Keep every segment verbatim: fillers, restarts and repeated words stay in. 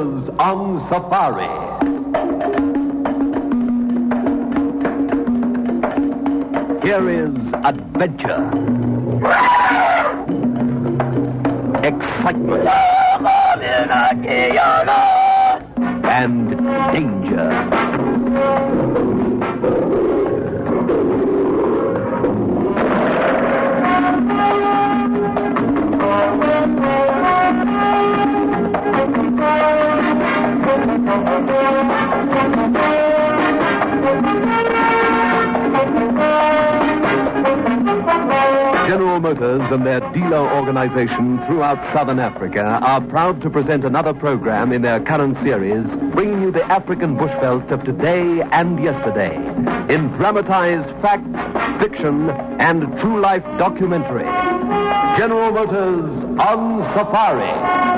Motors on Safari. Here is adventure, excitement, and danger. General Motors and their dealer organization throughout Southern Africa are proud to present another program in their current series, bringing you the African bushveld of today and yesterday, in dramatized fact, fiction, and true-life documentary. General Motors on Safari.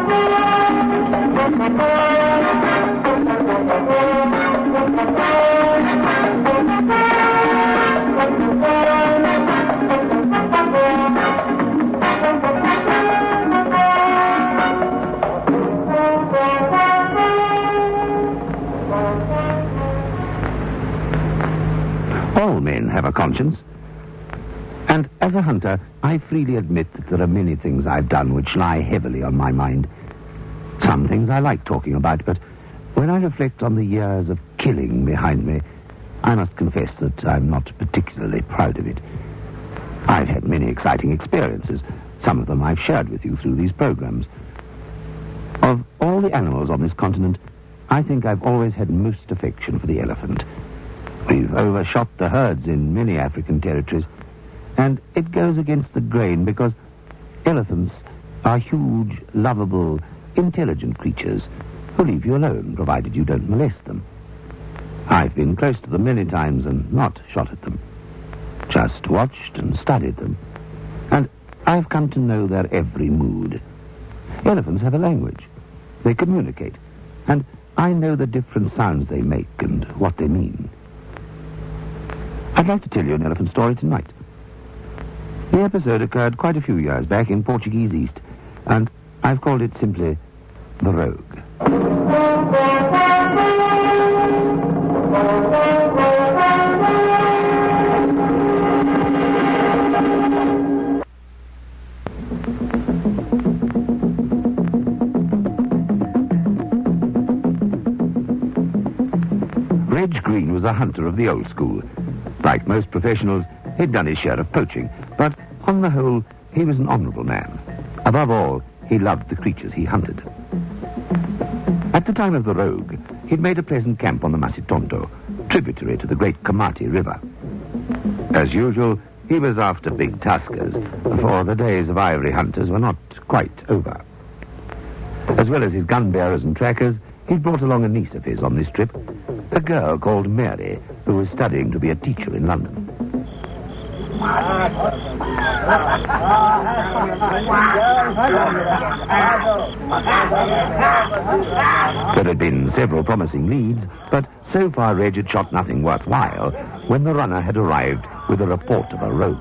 All men have a conscience. And as a hunter, I freely admit that there are many things I've done which lie heavily on my mind. Some things I like talking about, but when I reflect on the years of killing behind me, I must confess that I'm not particularly proud of it. I've had many exciting experiences. Some of them I've shared with you through these programs. Of all the animals on this continent, I think I've always had most affection for the elephant. We've overshot the herds in many African territories, and it goes against the grain because elephants are huge, lovable, intelligent creatures who leave you alone, provided you don't molest them. I've been close to them many times and not shot at them, just watched and studied them, and I've come to know their every mood. Elephants have a language. They communicate, and I know the different sounds they make and what they mean. I'd like to tell you an elephant story tonight. The episode occurred quite a few years back in Portuguese East, and I've called it simply The Rogue. Reg Green was a hunter of the old school. Like most professionals, he'd done his share of poaching, but on the whole, he was an honourable man. Above all, he loved the creatures he hunted. At the time of the Rogue, he'd made a pleasant camp on the Masitonto, tributary to the great Kamati River. As usual, he was after big tuskers, for the days of ivory hunters were not quite over. As well as his gun bearers and trackers, he'd brought along a niece of his on this trip, a girl called Mary, who was studying to be a teacher in London. There had been several promising leads, but so far Reg had shot nothing worthwhile when the runner had arrived with a report of a rogue.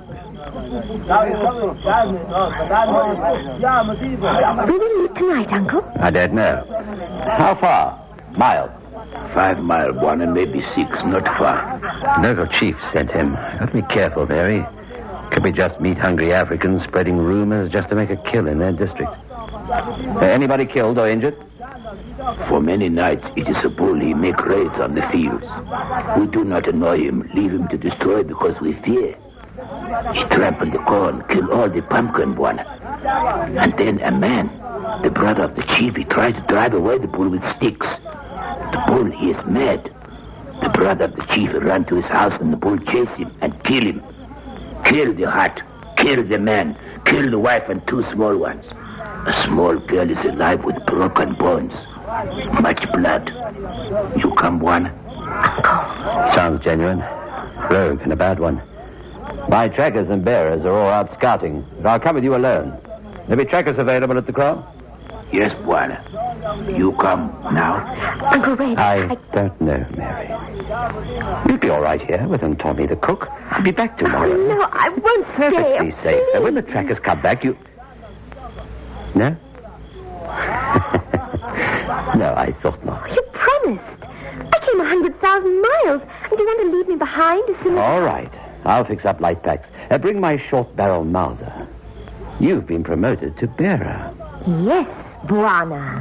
Where will you eat tonight, Uncle? I don't know. How far? Miles? Five mile, one, and maybe six, not far. Local chief sent him. Got to be careful, Barry. Could be just meat hungry Africans spreading rumors just to make a kill in their district. Uh, anybody killed or injured? For many nights it is a bull. He make raids on the fields. We do not annoy him, leave him to destroy because we fear. He trample the corn, kill all the pumpkin, one. And then a man, the brother of the chief, he tried to drive away the bull with sticks. The bull, he is mad. The brother of the chief ran to his house and the bull chased him and killed him. Kill the hut, kill the man, kill the wife and two small ones. A small girl is alive with broken bones. Much blood. You come, one? Sounds genuine. Rogue and a bad one. My trackers and bearers are all out scouting, but I'll come with you alone. There'll be trackers available at the kraal? Yes, Bwana. You come now? Uncle Red, I, I don't know, Mary. You'd be all right here with Aunt Tommy the cook. I'll be back tomorrow. Oh, no, I won't stay. Perfectly safe. Now, when the trackers come back, you... No? No, I thought not. You promised. I came a hundred thousand miles, and you want to leave me behind as soon as... All right. I'll fix up light packs. Uh, bring my short-barrel Mauser. You've been promoted to bearer. Yes, Buana.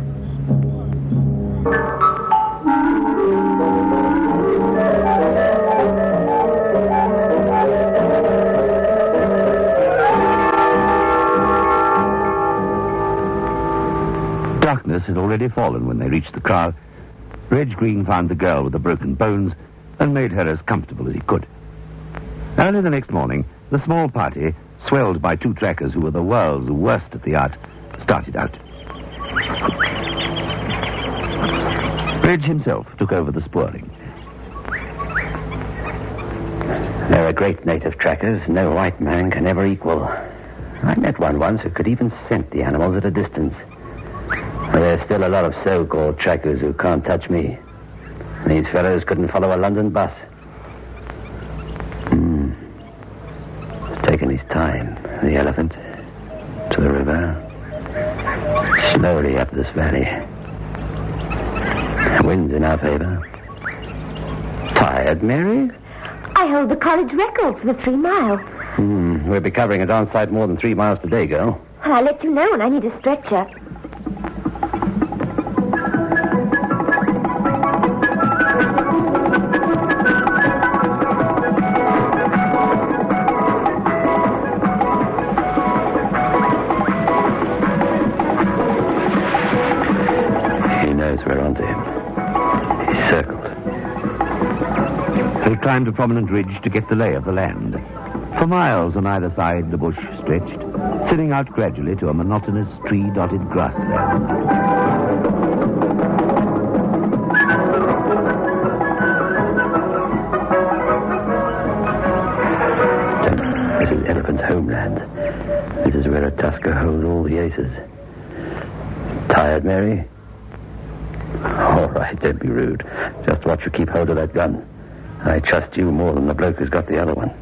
Darkness had already fallen when they reached the kraal. Reg Green found the girl with the broken bones and made her as comfortable as he could. Early the next morning, the small party, swelled by two trackers who were the world's worst at the art, started out. Reg himself took over the sporing. There are great native trackers no white man can ever equal. I met one once who could even scent the animals at a distance. But there's still a lot of so-called trackers who can't touch me. These fellows couldn't follow a London bus. Hmm. It's taken his time, the elephant, to the river, slowly up this valley. Wind's in our favor. Tired, Mary? I hold the college record for the three miles. Hmm. We'll be covering a darn sight more than three miles today, girl. I'll let you know when I need a stretcher. We're onto him. He's circled. They climbed a prominent ridge to get the lay of the land. For miles on either side, the bush stretched, thinning out gradually to a monotonous, tree-dotted grassland. This is Elephant's homeland. This is where a tusker holds all the aces. Tired, Mary? All right, don't be rude. Just watch you keep hold of that gun. I trust you more than the bloke who's got the other one.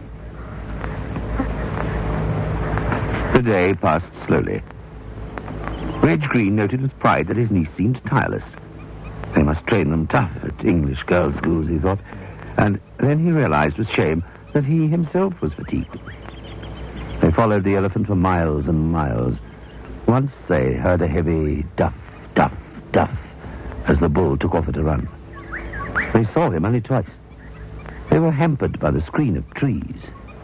The day passed slowly. Reg Green noted with pride that his niece seemed tireless. They must train them tough at English girls' schools, he thought. And then he realized with shame that he himself was fatigued. They followed the elephant for miles and miles. Once they heard a heavy duff, duff, duff as the bull took off at a run. They saw him only twice. They were hampered by the screen of trees.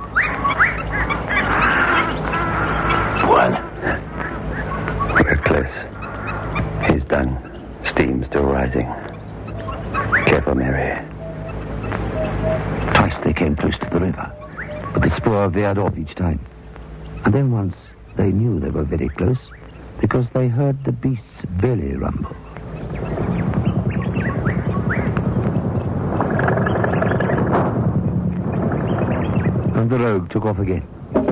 One. We're close. He's done. Steam still rising. Careful, Mary. Twice they came close to the river, but the spoor veered off each time. And then once they knew they were very close because they heard the beast's belly rumble. And the rogue took off again.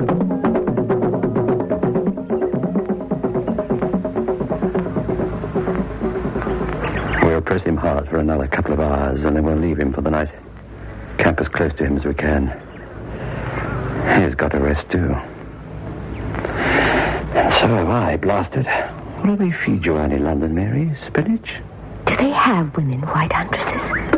We'll press him hard for another couple of hours, and then we'll leave him for the night. Camp as close to him as we can. He's got to rest, too. And so have I, blasted. What do they feed you out in London, Mary? Spinach? Do they have women white huntresses?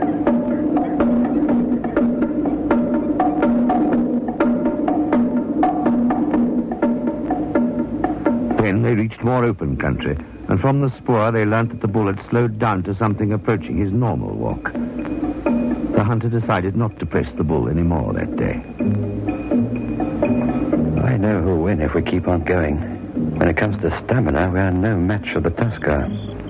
Then they reached more open country, and from the spoor they learnt that the bull had slowed down to something approaching his normal walk. The hunter decided not to press the bull any more that day. I know who'll win if we keep on going. When it comes to stamina, we are no match for the tusker.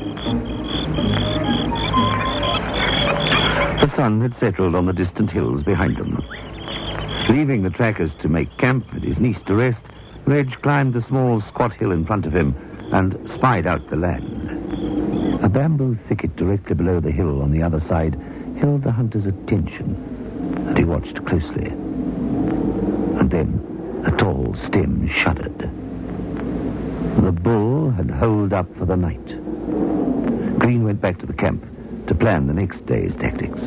The sun had settled on the distant hills behind them. Leaving the trackers to make camp and his niece to rest, Reg climbed the small squat hill in front of him and spied out the land. A bamboo thicket directly below the hill on the other side held the hunter's attention, and he watched closely. And then a tall stem shuddered. The bull had holed up for the night. Green went back to the camp to plan the next day's tactics.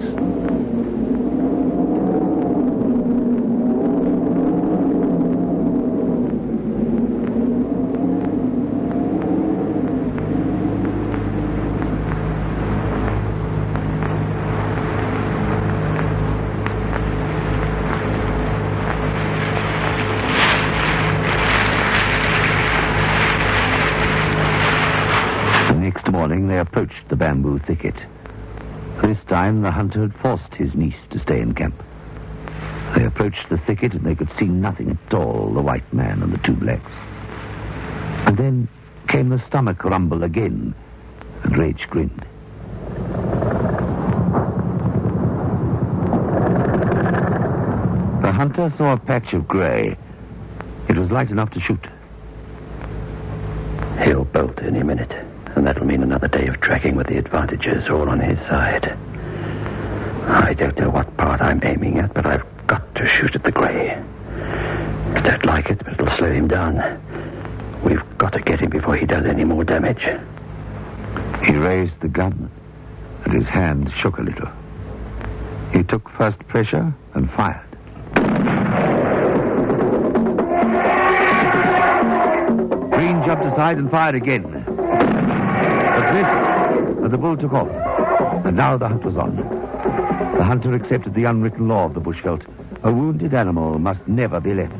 bamboo thicket. This time the hunter had forced his niece to stay in camp. They approached the thicket and they could see nothing at all, the white man and the two blacks. And then came the stomach rumble again, and Reg grinned. The hunter saw a patch of grey. It was light enough to shoot. He'll bolt any minute, and that'll mean another day of tracking with the advantages all on his side. I don't know what part I'm aiming at, but I've got to shoot at the grey. I don't like it, but it'll slow him down. We've got to get him before he does any more damage. He raised the gun, and his hand shook a little. He took first pressure and fired. Green jumped aside and fired again. But missed, and the bull took off. And now the hunt was on. The hunter accepted the unwritten law of the bushveld. A wounded animal must never be left.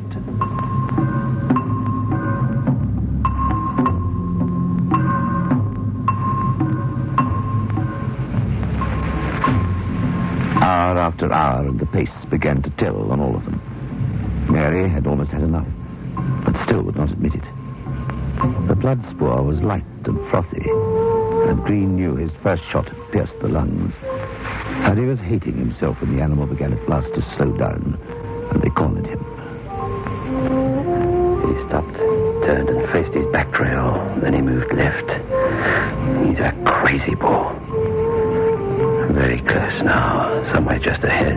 Hour after hour, and the pace began to tell on all of them. Mary had almost had enough, but still would not admit it. The blood spoor was light and frothy, and Green knew his first shot had pierced the lungs. And he was hating himself when the animal began at last to slow down, and they cornered him. He stopped, turned and faced his back trail, then he moved left. He's a crazy bull. Very close now, somewhere just ahead.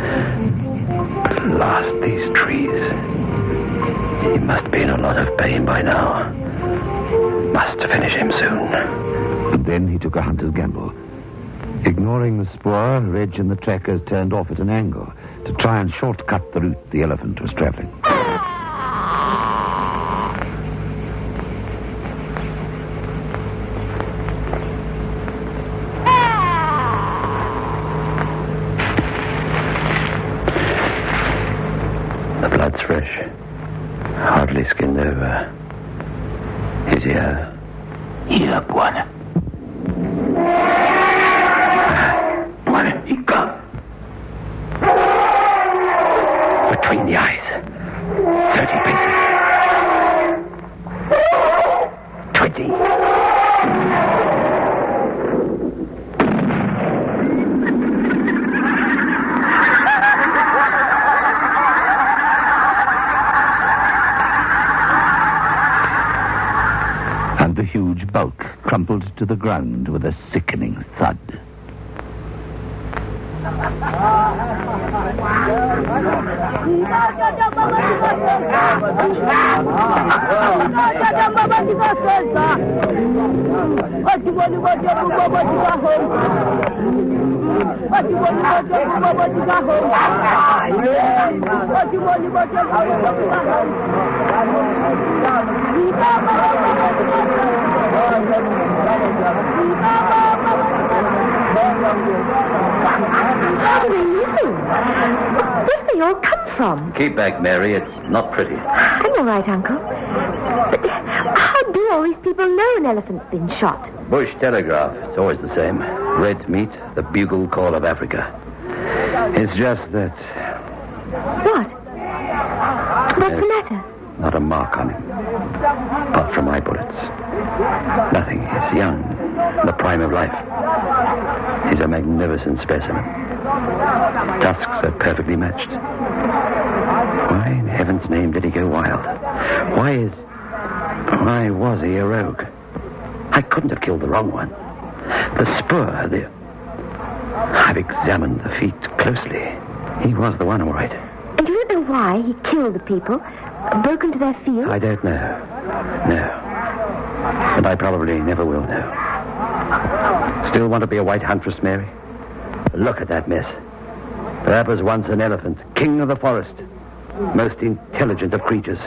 Blast these trees. He must be in a lot of pain by now. Must finish him soon. And then he took a hunter's gamble. Ignoring the spoor, Reg and the trackers turned off at an angle to try and shortcut the route the elephant was traveling. The blood's fresh. Hardly skinned over. His ear. Here, Bwana. Bwana, he come. Between the eyes. Thirty paces. Twenty. And the huge bulk crumpled to the ground with a sickening thud. How do they live? Where do they all come from? Keep back, Mary. It's not pretty. I'm all right, Uncle. But how do all these people know an elephant's been shot? Bush telegraph. It's always the same. Red meat, the bugle call of Africa. It's just that... What? What's the matter? Not a mark on him. Apart from my bullets. Nothing. He's young. In the prime of life. He's a magnificent specimen. Tusks are perfectly matched. Why in heaven's name did he go wild? Why is... Why was he a rogue? I couldn't have killed the wrong one. The spur, the... I've examined the feet closely. He was the one, all right. And you don't know why he killed the people? Broke into their field? I don't know. No. And I probably never will know. Still want to be a white huntress, Mary? Look at that mess. That was once an elephant, king of the forest. Most intelligent of creatures.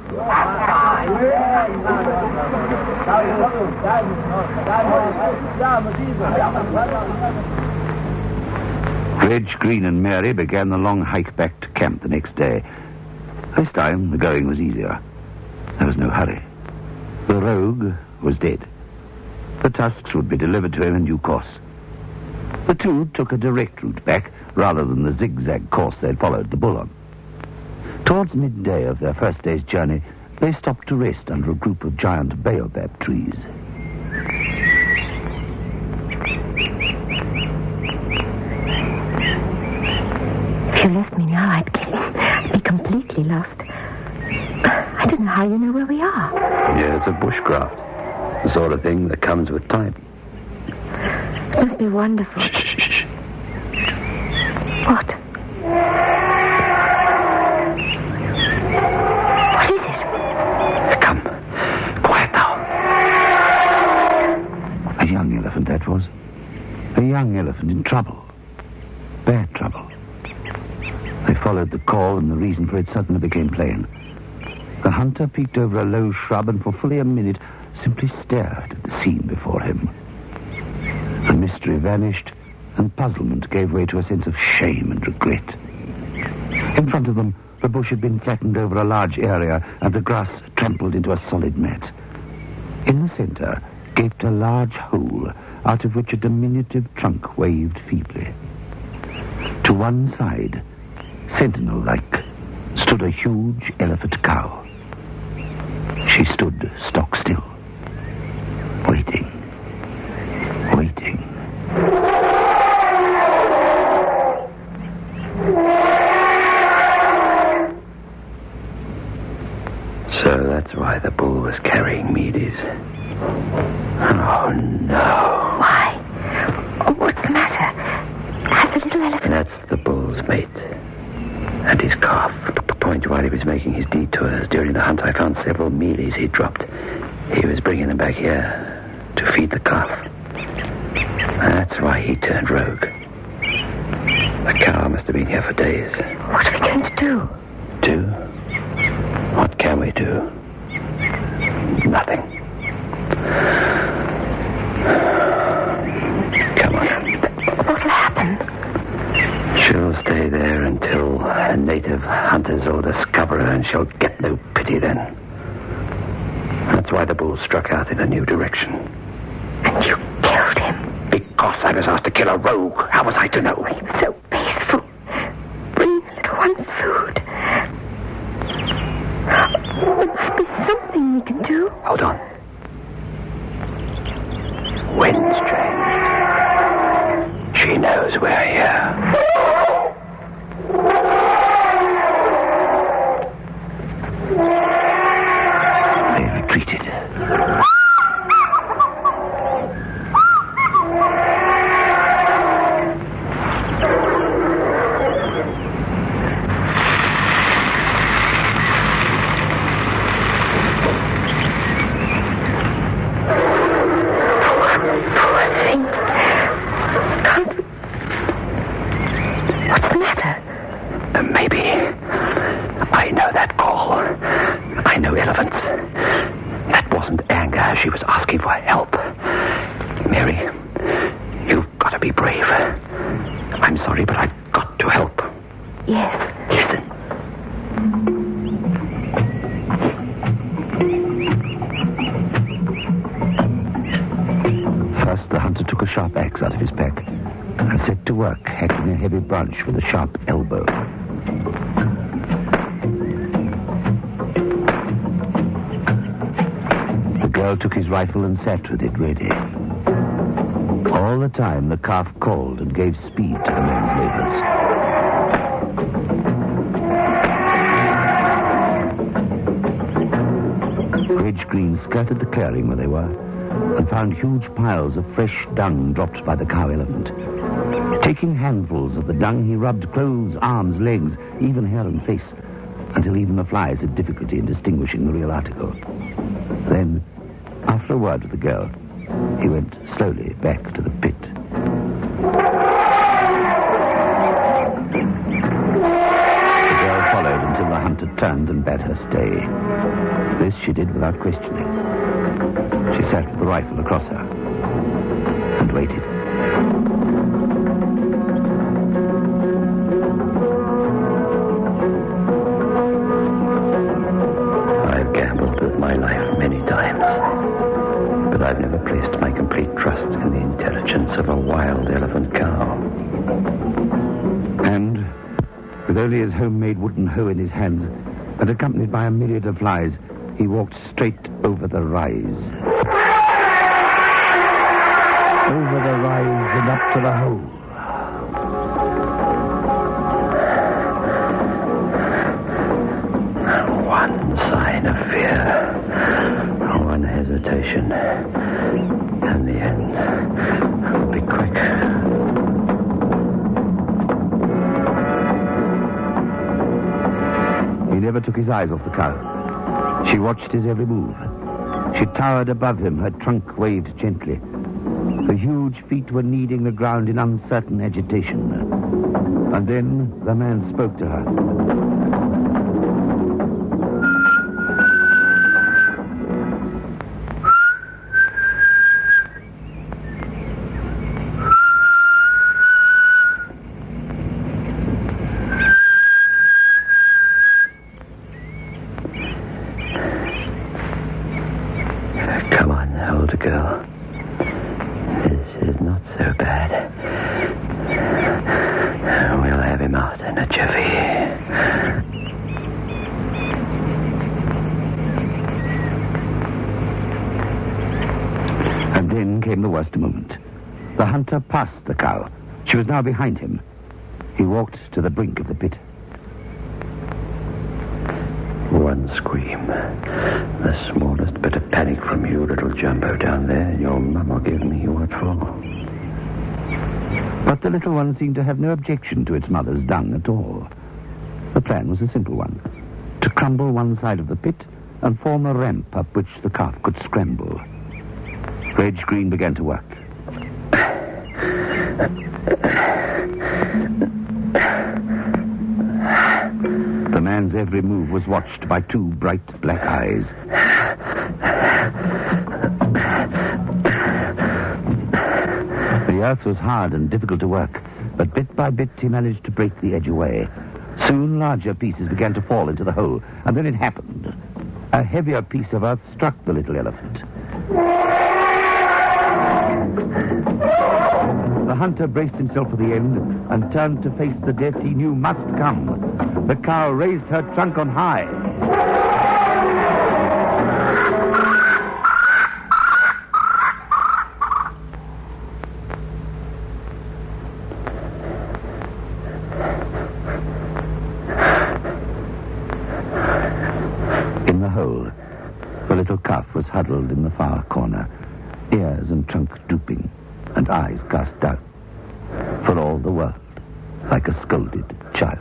Reg, Green and Mary began the long hike back to camp the next day. This time, the going was easier. There was no hurry. The rogue was dead. The tusks would be delivered to him in due course. The two took a direct route back, rather than the zigzag course they'd followed the bull on. Towards midday of their first day's journey, they stopped to rest under a group of giant baobab trees. If you left me now, I'd I'd be completely lost. I don't know how you know where we are. Yeah, it's a bushcraft. The sort of thing that comes with time. It must be wonderful. Shh, shh, shh, shh. What? What is it? Come. Quiet now. A young elephant, that was. A young elephant in trouble. Bad trouble. They followed the call, and the reason for it suddenly became plain. The hunter peeked over a low shrub and for fully a minute simply stared at the scene before him. The mystery vanished, and puzzlement gave way to a sense of shame and regret. In front of them, the bush had been flattened over a large area, and the grass trampled into a solid mat. In the center gaped a large hole, out of which a diminutive trunk waved feebly. To one side, sentinel-like, stood a huge elephant cow. She stood stock still, waiting, waiting. So that's why the bull was carrying Medes. Oh, no. Why? Oh, what's the matter? Has the little elephant... That's the bull's mate. And his calf. Point while he was making his detours during the hunt, I found several mealies he'd dropped. He was bringing them back here to feed the calf. That's why he turned rogue. The cow must have been here for days. What are we going to do? Do? What can we do? Nothing. Come on. What'll happen? She'll stay there until a native hunters will discover her, and she'll get no pity then. That's why the bull struck out in a new direction. And you killed him? Because I was asked to kill a rogue. How was I to know? He was so peaceful. Bring the little one food. There must be something we can do. Hold on. Wind's changed. She knows we're here. They retreated. She was asking for help. Mary, you've got to be brave. I'm sorry, but I've got to help. Yes. Listen. First, the hunter took a sharp axe out of his pack and set to work hacking a heavy branch with a sharp elbow. The girl took his rifle and sat with it ready. All the time, the calf called and gave speed to the man's labors. Ridge Green skirted the clearing where they were and found huge piles of fresh dung dropped by the cow elephant. Taking handfuls of the dung, he rubbed clothes, arms, legs, even hair and face, until even the flies had difficulty in distinguishing the real article. Then, after a word with the girl, he went slowly back to the pit. The girl followed until the hunter turned and bade her stay. This she did without questioning. She sat with the rifle across her and waited. I've gambled with my life many times, but I've never placed my complete emergence of a wild elephant cow. And, with only his homemade wooden hoe in his hands, and accompanied by a myriad of flies, he walked straight over the rise. Over the rise and up to the hole. One sign of fear, one hesitation, and the end will be quick. He never took his eyes off the cow. She watched his every move. She towered above him, her trunk waved gently. The huge feet were kneading the ground in uncertain agitation. And then the man spoke to her. Come on, older girl. This is not so bad. We'll have him out in a jiffy. And then came the worst moment. The hunter passed the cow. She was now behind him. He walked to the brink of the pit. One scream. The smallest bit of panic from you, little Jumbo, down there, and your mum will give me what for. But the little one seemed to have no objection to its mother's dung at all. The plan was a simple one. To crumble one side of the pit and form a ramp up which the calf could scramble. Reg Green began to work. The man's every move was watched by two bright black eyes. The earth was hard and difficult to work, but bit by bit he managed to break the edge away. Soon larger pieces began to fall into the hole, and then it happened. A heavier piece of earth struck the little elephant. The hunter braced himself for the end and turned to face the death he knew must come. The cow raised her trunk on high. In the hole, the little calf was huddled in the far corner, ears and trunk drooping, and eyes cast down, for all the world like a scolded child.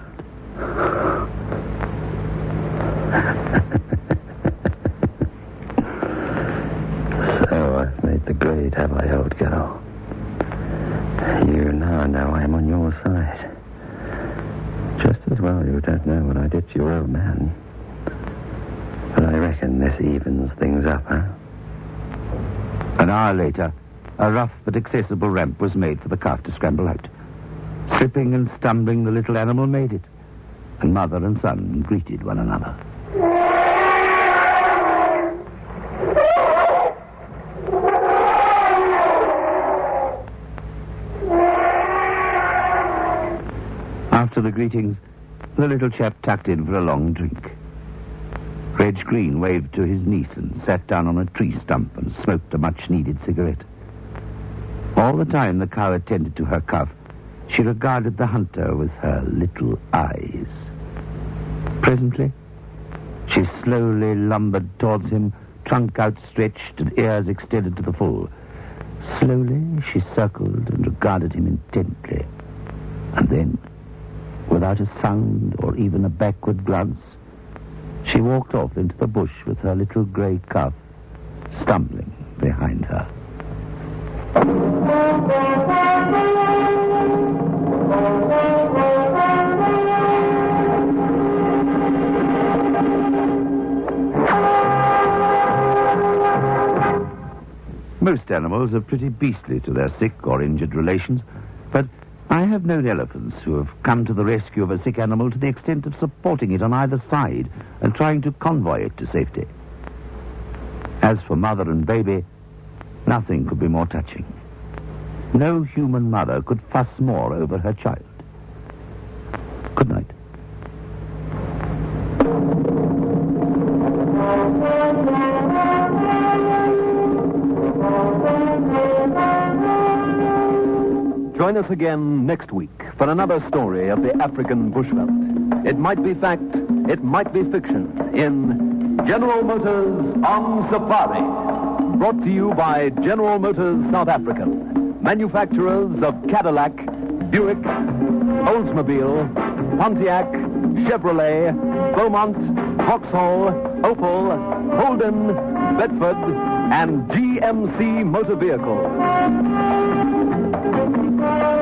So I've made the grade, have I, old girl? You now know I'm on your side. Just as well you don't know what I did to your old man. But I reckon this evens things up, huh? An hour later, a rough but accessible ramp was made for the calf to scramble out. Slipping and stumbling, the little animal made it, and mother and son greeted one another. After the greetings, the little chap tucked in for a long drink. Reg Green waved to his niece and sat down on a tree stump and smoked a much-needed cigarette. All the time the cow attended to her calf, she regarded the hunter with her little eyes. Presently, she slowly lumbered towards him, trunk outstretched and ears extended to the full. Slowly, she circled and regarded him intently. And then, without a sound or even a backward glance, she walked off into the bush with her little grey calf stumbling behind her. Most animals are pretty beastly to their sick or injured relations, but I have known elephants who have come to the rescue of a sick animal to the extent of supporting it on either side and trying to convoy it to safety. As for mother and baby, nothing could be more touching. No human mother could fuss more over her child. Good night. Join us again next week for another story of the African bushveld. It might be fact, it might be fiction, in General Motors on Safari. Brought to you by General Motors South African, manufacturers of Cadillac, Buick, Oldsmobile, Pontiac, Chevrolet, Beaumont, Vauxhall, Opel, Holden, Bedford, and G M C motor vehicles.